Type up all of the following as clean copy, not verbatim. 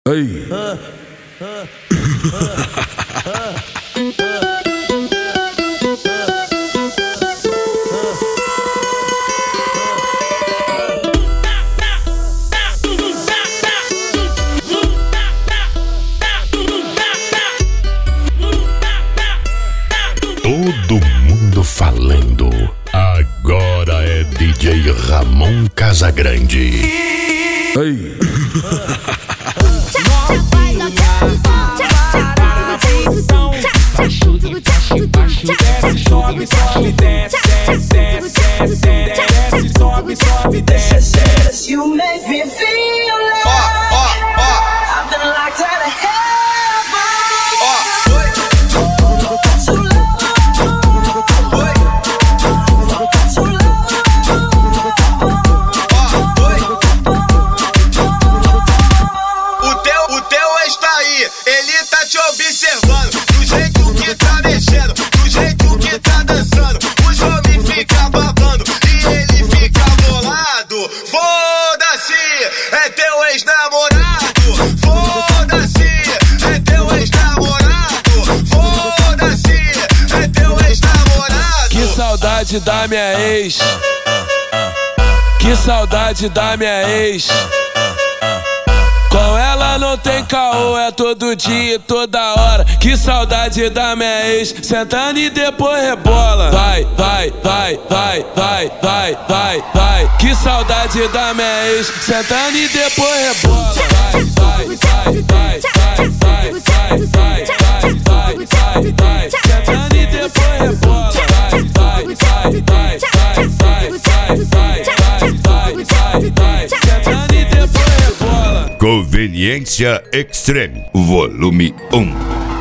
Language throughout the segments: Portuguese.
Ei. Todo mundo falando. Agora é DJ Ramon Casagrande. Ei. Sobe, sobe, desce, desce, desce, sobe, sobe, desce. You make me feel like I've been locked out of heaven. O teu ex tá aí, ele tá te observando, do jeito que tá mexendo, do jeito que tá dançando. Os homens ficam babando e ele fica bolado. Foda-se, é teu ex-namorado. Foda-se, é teu ex-namorado. Foda-se, é teu ex-namorado. Que saudade da minha ex. Que saudade da minha ex. Com ela não tem caô, é todo dia e toda hora. Que saudade da minha ex, sentando e depois rebola. Vai, vai, vai, vai, vai, vai, vai, vai. Que saudade da minha ex, sentando e depois rebola. Vai, vai, vai, vai, vai, vai, vai, vai, vai, vai, vai. Sentando e depois rebola. Vai, vai, vai, vai, vai, vai, vai, vai, vai, vai, vai. Sentando e depois rebola. Conveniência Extreme, volume 1.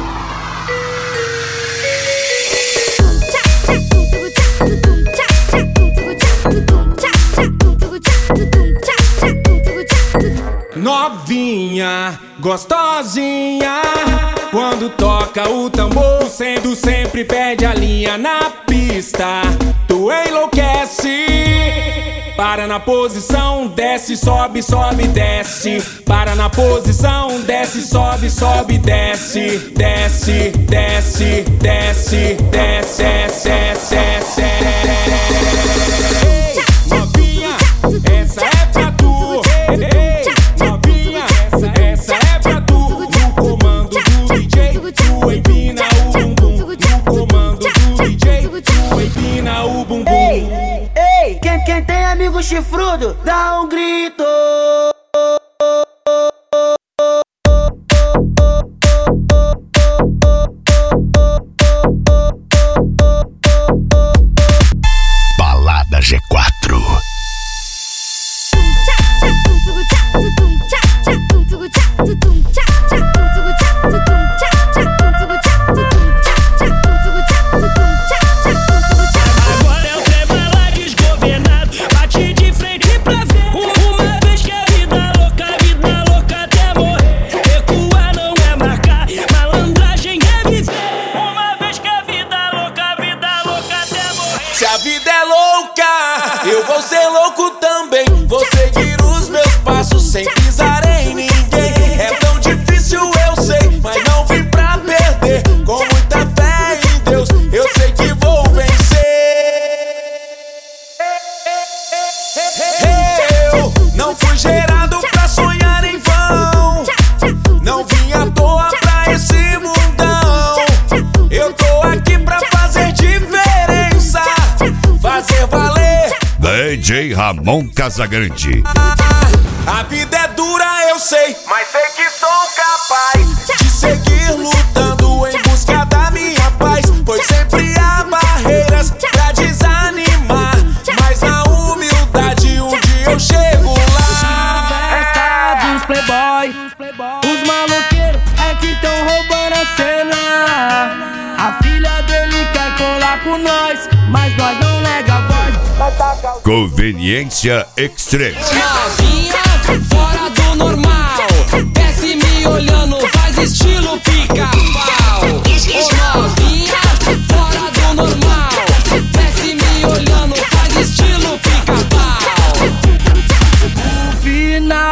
Novinha, gostosinha, quando toca o tambor, sendo sempre perde a linha na pista. Tu enlouquece, para na posição, desce, sobe, sobe, desce. Para na posição, desce, sobe, sobe, desce. Desce, desce, desce, desce, desce, desce. Ei, novinha, essa é pra tu. Ei, novinha, essa é pra tu. No comando do DJ, tu empina o bumbum. No comando do DJ, tu empina o bumbum. Ei, quem tem amigo chifrudo, dá um grito. Balada G4. Agora é o trema lá desgovernado, bate de frente pra ver. Uma vez que a vida louca até morrer. Recuar não é marcar, malandragem é viver. Uma vez que a vida louca até morrer. Se a vida é louca, eu vou ser louco também. Vou seguir os meus passos sem pisar em ninguém. É tão difícil, eu sei, mas não vim pra perder. Com muita fé em Deus, eu sei que vou vencer. Eu não fui gerado pra sonhar em vão. Não vim à toa pra esse mundão. Eu tô aqui pra fazer diferença, fazer valer. DJ Ramon Casagrande. A vida é dura, eu sei, mas sei que sou capaz de seguir lutando em busca da minha paz. Pois sempre há barreiras pra desanimar, mas na humildade um dia eu chego lá. Festa dos playboy, os maloqueiros é que tão roubando a cena. A filha dele quer colar com nós, mas nós não nega a voz. Conveniência Extreme. Novinha, fora do normal, desce me olhando, faz estilo pica-pau. Ô novinha, fora do normal, desce me olhando, faz estilo pica-pau. O final de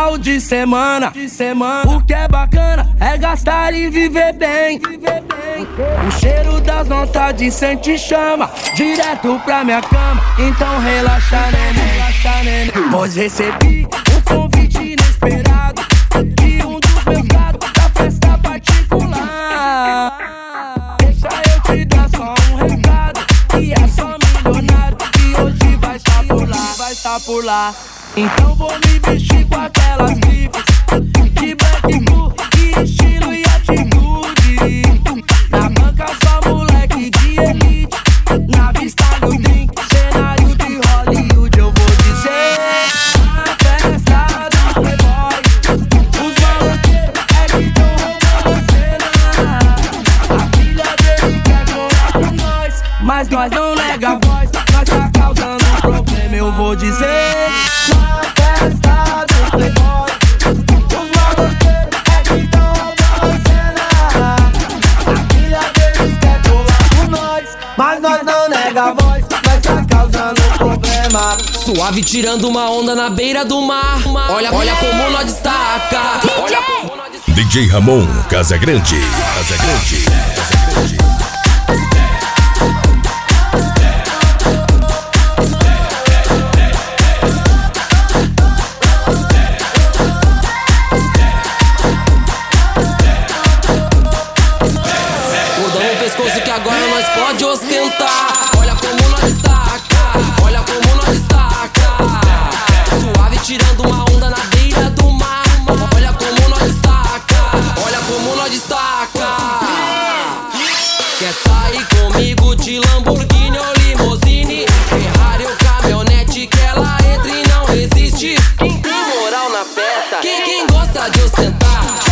semana. O que é bacana é gastar e viver bem. O cheiro das notas de sente chama direto pra minha cama. Então relaxa, neném. Pois recebi um convite inesperado de um dos meus gatos da festa particular. Deixa eu te dar só um recado, que é só milionário e hoje vai estar por lá. Então vou me vestir com aquelas grifes de Black Blue, de estilo e atitude. Na banca só moleque de elite, na vista do drink, cenário de Hollywood. Eu vou dizer, a festa dos playboys, os maloqueiros é que tão roubando a cena. A filha dele quer colar com nós, mas nós não nega a voz, nós tá causando um problema. Eu vou dizer, mas nós não nega a voz, nós tá causando um problema. Suave tirando uma onda na beira do mar. Olha como nós destaca. Olha como nós destaca. DJ Ramon Casagrande. Mudamos o pescoço que agora nós pode ostentar. Olha como nós destaca. Olha como nós destaca. Suave tirando uma onda na beira do mar. Olha como nós destaca. Olha como nós destaca. Quer sair comigo de Lamborghini ou limousine, Ferrari ou caminhonete, que ela entra e não resiste. Quem tem moral na festa, quem gosta de ostentar,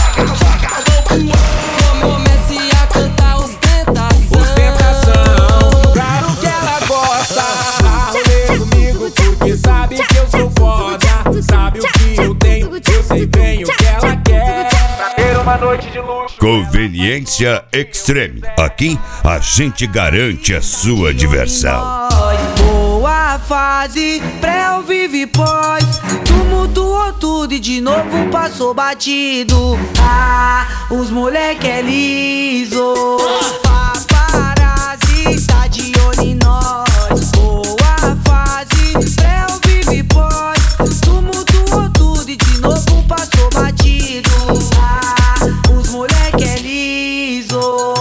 comece a cantar ostentação. Claro que ela gosta, arrumei comigo porque sabe que eu sou foda. Sabe o que eu tenho, eu sei bem o que ela quer. Pra ter uma noite de luxo. Conveniência Extreme. Aqui a gente garante a sua diversão. Boa fase, pré ou vive pós, tumultuou tudo e de novo passou batido. Ah, os moleque é liso, paparazzi tá de olho em nós. Boa fase, pré ou vive pós, tumultuou tudo e de novo passou batido. Ah, os moleque é liso,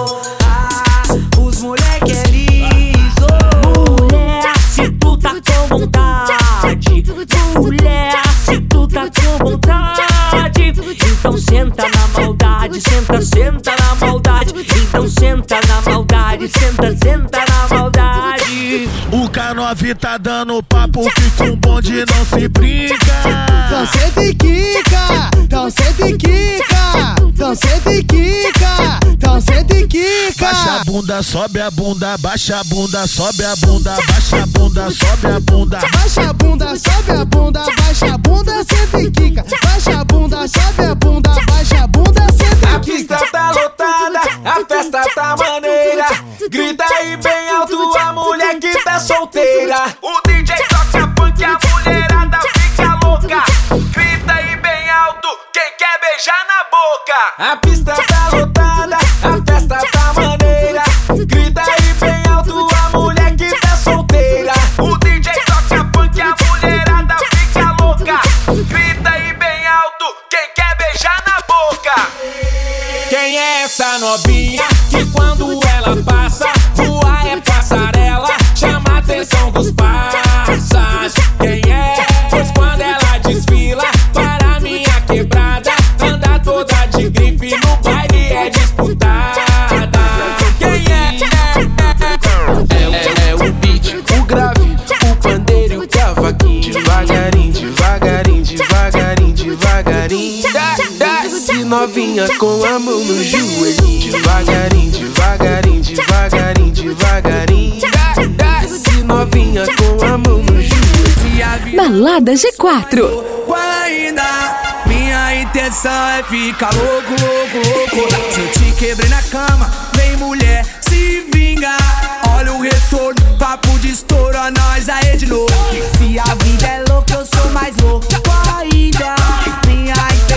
os moleque é liso. Mulher, se tu tá com vontade, mulher, se tu tá com vontade, então senta na maldade, senta na maldade, então senta na maldade, senta na maldade. O K9 tá dando papo que com bonde não se brinca. Então senta e quica, então senta e quica, então senta e quica, então senta e quica. Baixa a bunda, sobe a bunda, baixa a bunda, sobe a bunda, baixa a bunda, sobe a bunda. Baixa a bunda, sobe a bunda, baixa a bunda, senta e quica. Baixa a bunda, sobe a bunda, baixa a bunda, senta e A pista quica. tá lotada, a festa tá maneira. Grita aí bem alto a mulher que tá solteira. O DJ toca funk, a mulherada fica louca. Grita aí bem alto, quem quer beijar na boca. A pista tá lotada, a festa tá maneira. Grita aí bem alto a mulher que tá solteira. O DJ toca funk, a mulherada fica louca. Grita aí bem alto, quem quer beijar na boca. Quem é essa novinha que quando ela passa, rua é passarela, chama a atenção dos parças? Quem é? Pois quando ela desfila para minha quebrada, anda toda de grife, no baile é disputada. Quem é? É o beat, o grave, o pandeiro e o cavaquinho. Devagarinho, devagarinho, devagarinho, devagarinho. Desce novinha com a mão no joelhinho. Devagarinho, devagarinho, devagarinho, devagarinho. Desce novinha com a mão no joelhinho. Balada G4. Ainda, minha intenção é ficar louco, louco, louco. Se eu te quebrei na cama, vem mulher, se vinga. Olha o retorno, papo de estouro, nós aí de novo. Se a vida é louca, eu sou mais louco ainda. Minha intenção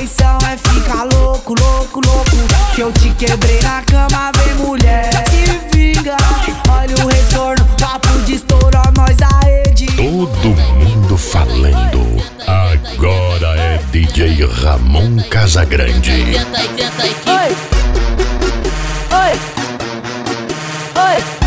que eu te quebrei na cama, vem mulher, se vinga. Olha o retorno, papo de estouro, nós a rede. Todo mundo falando. Agora é DJ Ramon Casagrande. Oi, oi, oi.